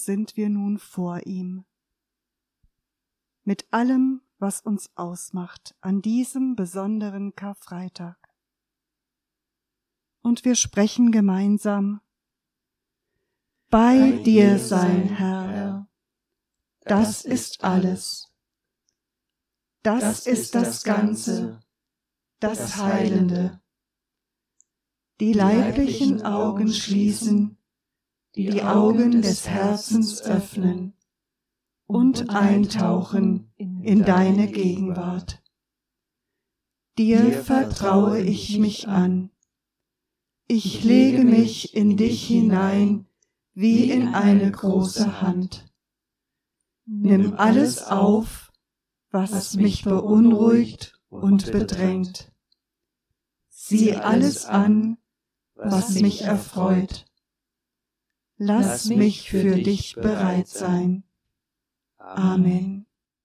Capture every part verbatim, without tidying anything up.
sind wir nun vor ihm. Mit allem, was uns ausmacht an diesem besonderen Karfreitag. Und wir sprechen gemeinsam: Bei dir sein, Herr, das ist alles. Das ist das Ganze, das Heilende. Die leiblichen Augen schließen, die Augen des Herzens öffnen und eintauchen in deine Gegenwart. Dir vertraue ich mich an. Ich lege mich in dich hinein wie in eine große Hand. Nimm alles auf, was mich beunruhigt und bedrängt. Sieh alles an, was mich erfreut. Lass mich für dich bereit sein. Amen.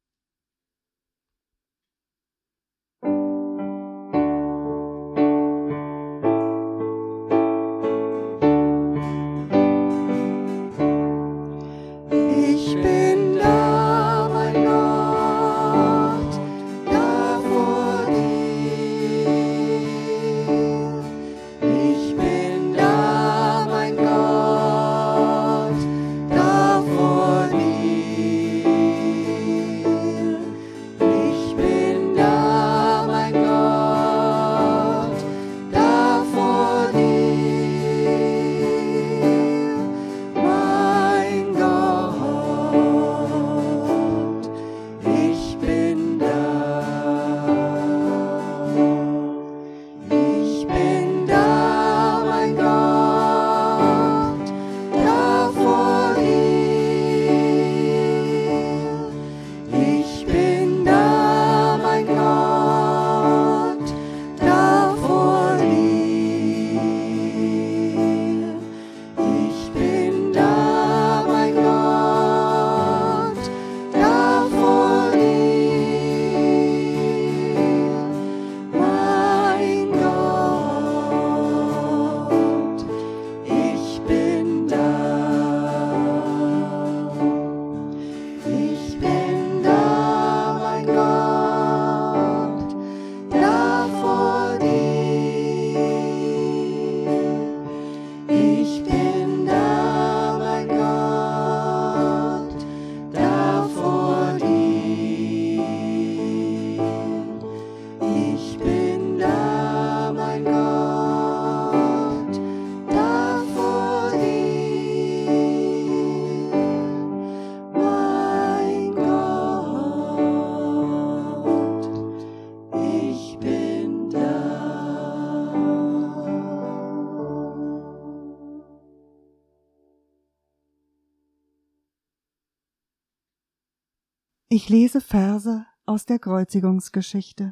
Ich lese Verse aus der Kreuzigungsgeschichte.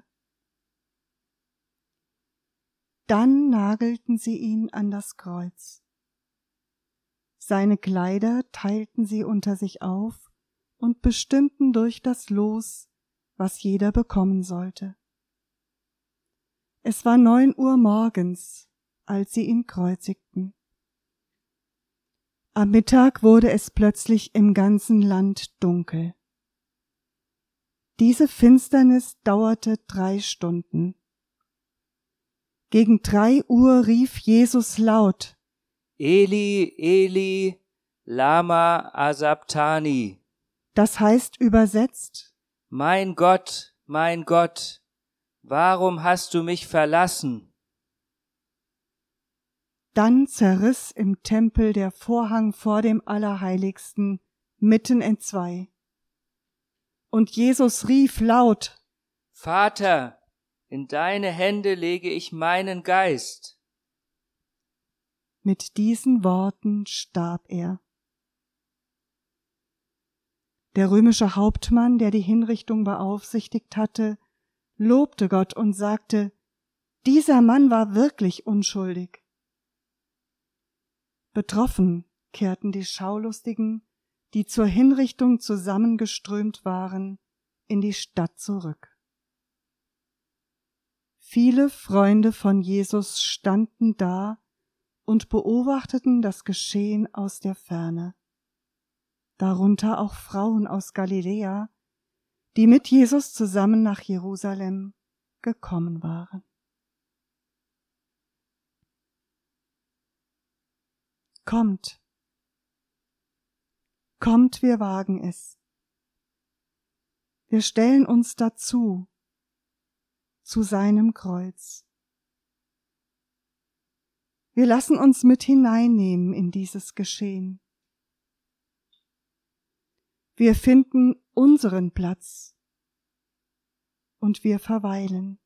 Dann nagelten sie ihn an das Kreuz. Seine Kleider teilten sie unter sich auf und bestimmten durch das Los, was jeder bekommen sollte. Es war neun Uhr morgens, als sie ihn kreuzigten. Am Mittag wurde es plötzlich im ganzen Land dunkel. Diese Finsternis dauerte drei Stunden. Gegen drei Uhr rief Jesus laut: Eli, Eli, lama asabtani. Das heißt übersetzt: Mein Gott, mein Gott, warum hast du mich verlassen? Dann zerriss im Tempel der Vorhang vor dem Allerheiligsten mitten entzwei. Und Jesus rief laut: Vater, in deine Hände lege ich meinen Geist. Mit diesen Worten starb er. Der römische Hauptmann, der die Hinrichtung beaufsichtigt hatte, lobte Gott und sagte: Dieser Mann war wirklich unschuldig. Betroffen kehrten die Schaulustigen, die zur Hinrichtung zusammengeströmt waren, in die Stadt zurück. Viele Freunde von Jesus standen da und beobachteten das Geschehen aus der Ferne. darunter auch Frauen aus Galiläa, die mit Jesus zusammen nach Jerusalem gekommen waren. Kommt, kommt, wir wagen es. Wir stellen uns dazu, zu seinem Kreuz. Wir lassen uns mit hineinnehmen in dieses Geschehen. Wir finden unseren Platz und wir verweilen.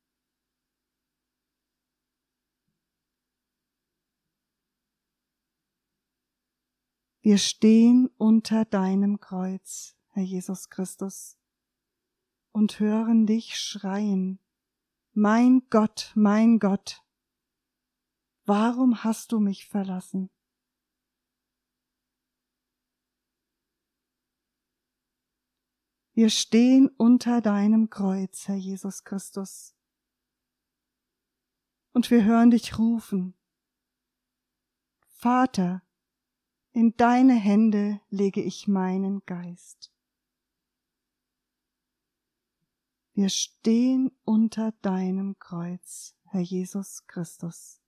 Wir stehen unter deinem Kreuz, Herr Jesus Christus, und hören dich schreien: Mein Gott, mein Gott, warum hast du mich verlassen? Wir stehen unter deinem Kreuz, Herr Jesus Christus, und wir hören dich rufen: Vater, in deine Hände lege ich meinen Geist. Wir stehen unter deinem Kreuz, Herr Jesus Christus.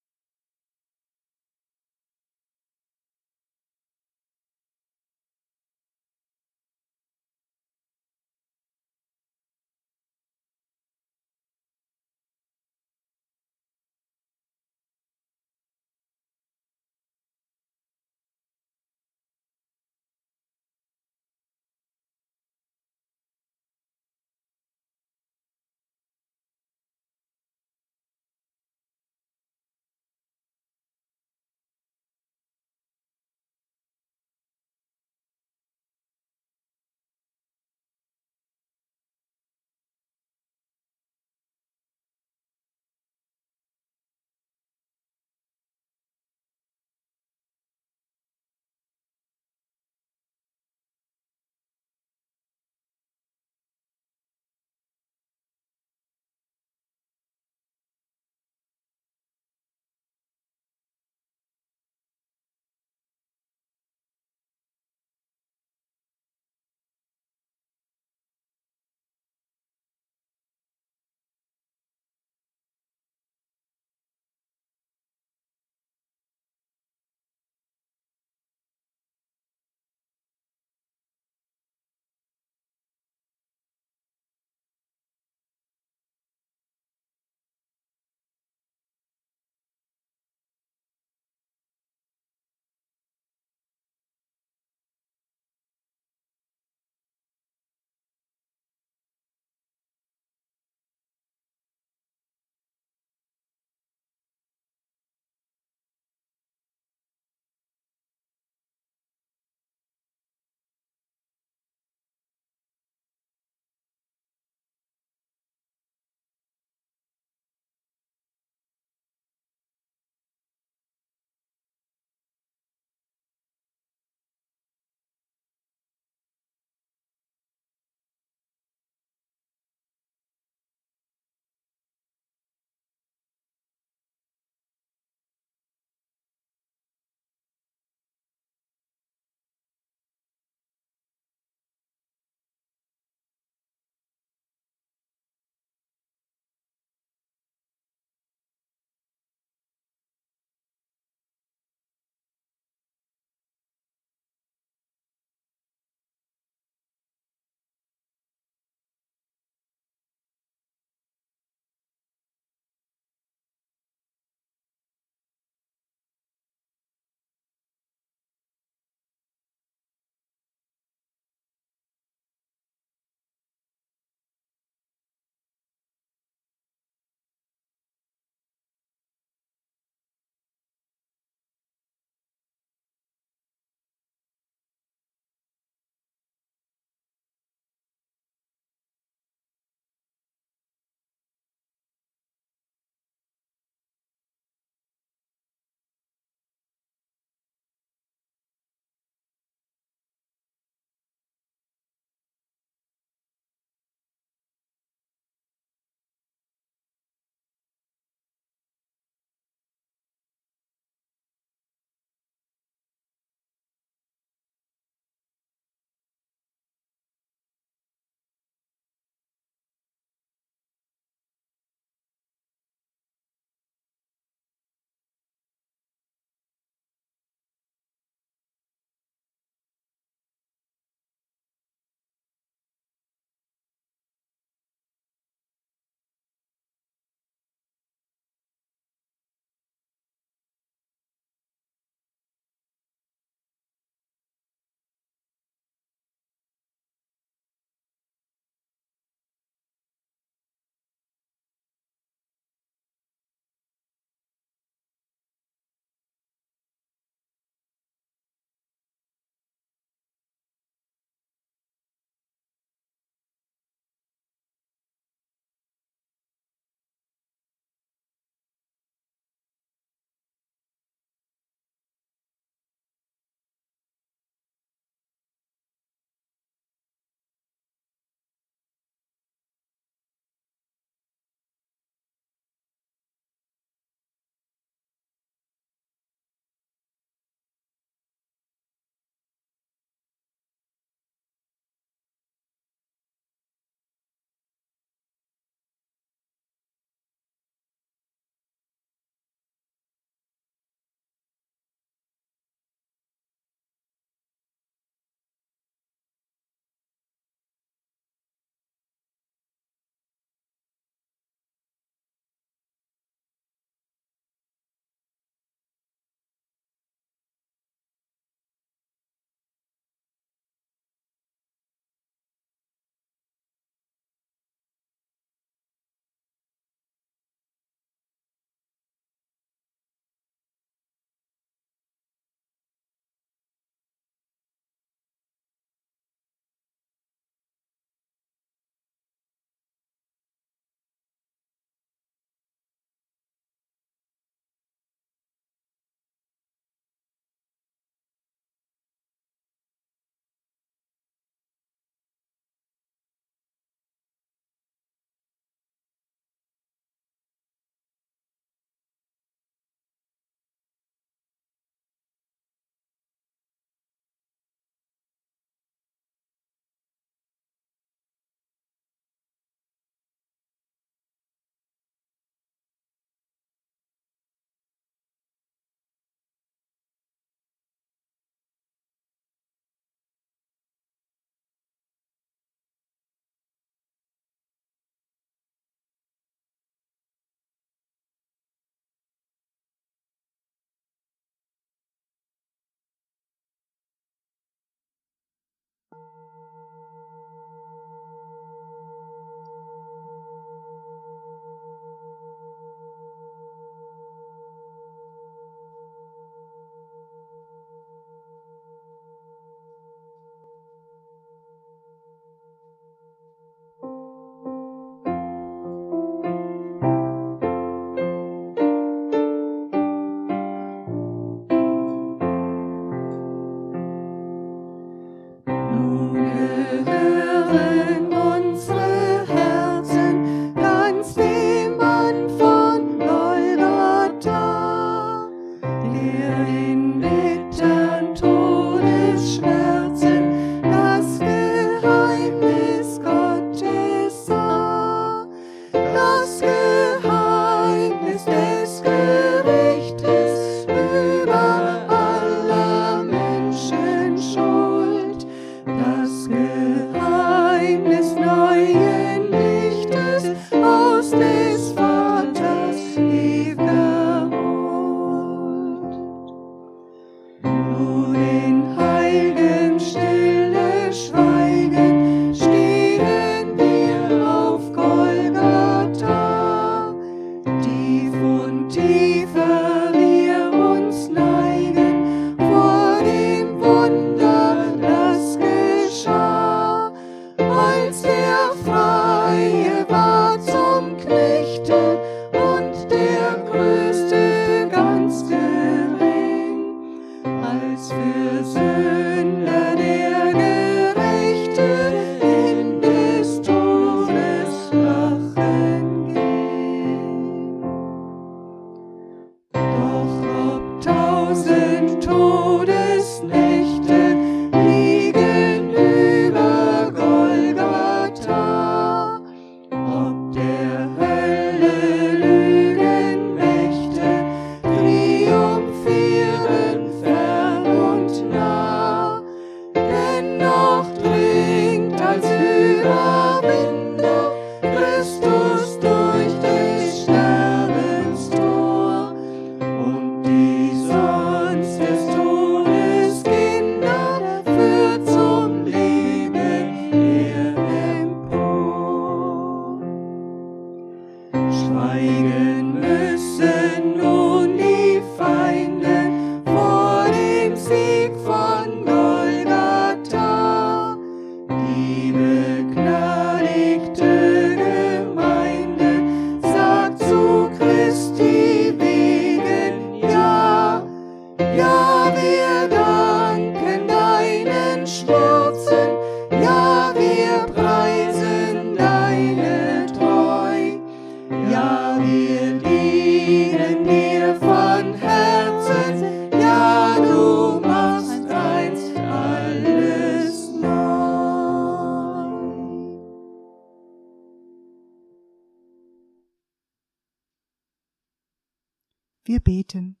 Wir beten.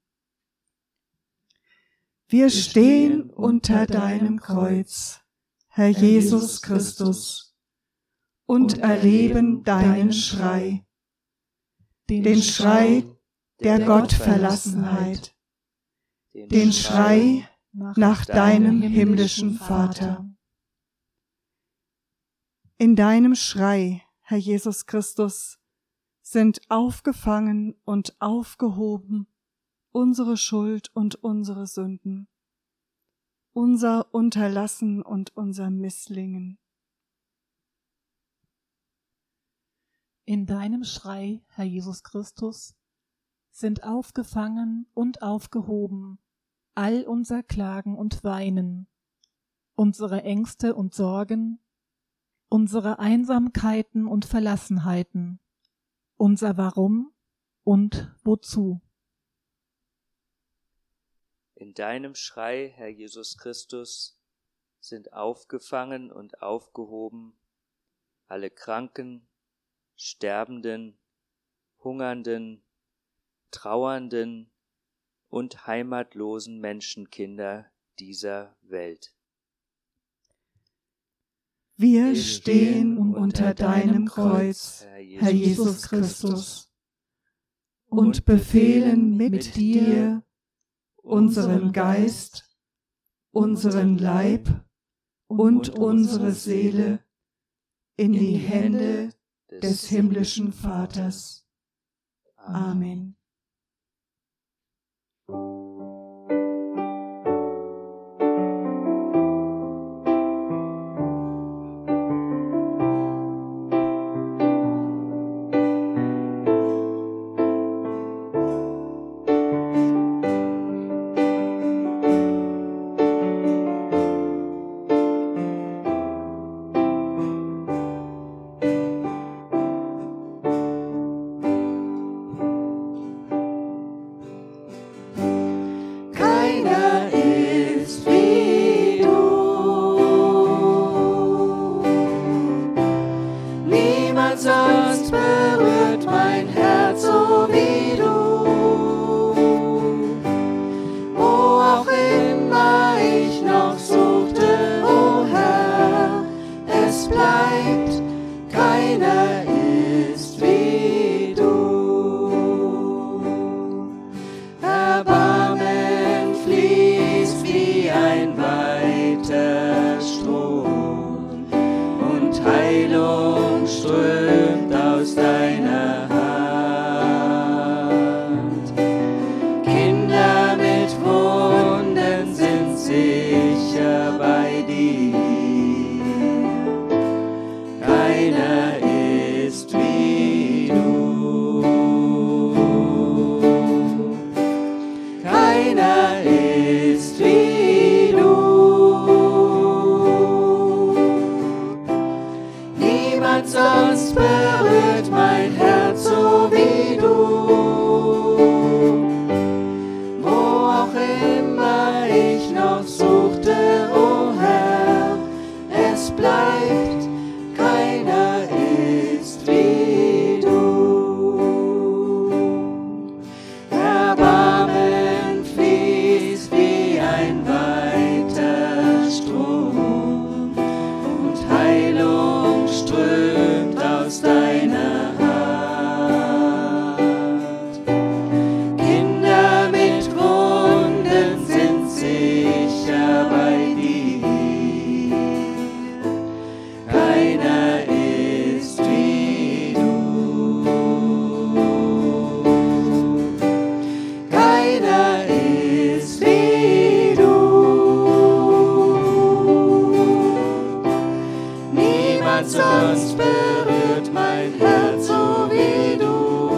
Wir stehen unter deinem Kreuz, Herr Jesus Christus, und erleben deinen Schrei, den Schrei der Gottverlassenheit, den Schrei nach deinem himmlischen Vater. In deinem Schrei, Herr Jesus Christus, sind aufgefangen und aufgehoben unsere Schuld und unsere Sünden, unser Unterlassen und unser Misslingen. In deinem Schrei, Herr Jesus Christus, sind aufgefangen und aufgehoben all unser Klagen und Weinen, unsere Ängste und Sorgen, unsere Einsamkeiten und Verlassenheiten, unser Warum und Wozu. In deinem Schrei, Herr Jesus Christus, sind aufgefangen und aufgehoben alle Kranken, Sterbenden, Hungernden, Trauernden und heimatlosen Menschenkinder dieser Welt. Wir stehen unter deinem Kreuz, Herr Jesus Christus, und befehlen mit dir unseren Geist, unseren Leib und unsere Seele in die Hände des himmlischen Vaters. Amen. Sonst berührt mein Herz so wie du. Wo auch immer ich noch suchte, o Herr, es bleibt, keiner ist wie du. Erbarmen fließt wie ein weiter Strom und Heilung strömt aus deiner Hand. Kinder mit Wunden sind sicher bei dir. Keiner ist wie du. Keiner ist wie du. Niemand sonst berührt mein Herz so wie du. Wo auch immer ich noch suchte, o Herr, es bleibt, keiner ist wie du. Erbarmen fließt wie ein weiter Strom und Heilung strömt aus deiner Hand. Kinder mit Wunden sind sicher bei dir. Keiner ist wie du. Keiner ist wie du. Niemand sonst berührt mein Herz so wie du.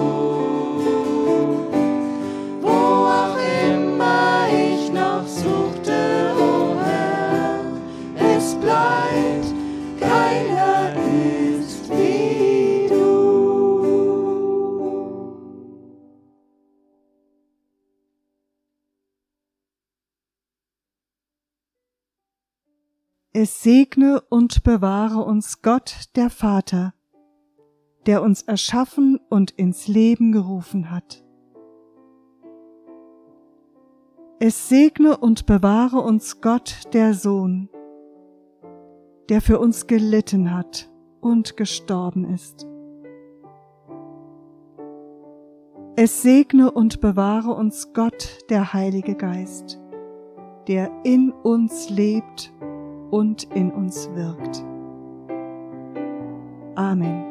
Wo auch immer ich noch suchte, o Herr, es bleibt, keiner ist wie du. Es segne und bewahre uns Gott, der Vater, der uns erschaffen und ins Leben gerufen hat. Es segne und bewahre uns Gott, der Sohn, der für uns gelitten hat und gestorben ist. Es segne und bewahre uns Gott, der Heilige Geist, der in uns lebt und in uns wirkt. Amen.